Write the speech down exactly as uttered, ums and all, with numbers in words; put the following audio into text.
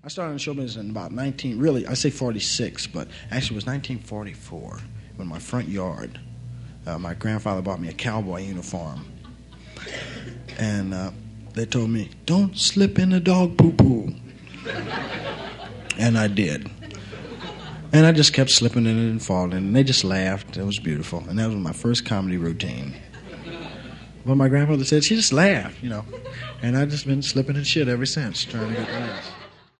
I started in show business in about nineteen, really, I say forty-six, but actually it was nineteen forty-four when my front yard, uh, my grandfather bought me a cowboy uniform. And uh, they told me, don't slip in the dog poo-poo. And I did. And I just kept slipping in it and falling, and they just laughed. It was beautiful. And that was my first comedy routine. But my grandmother said, she just laughed, you know. And I've just been slipping in shit ever since, trying to get laughs.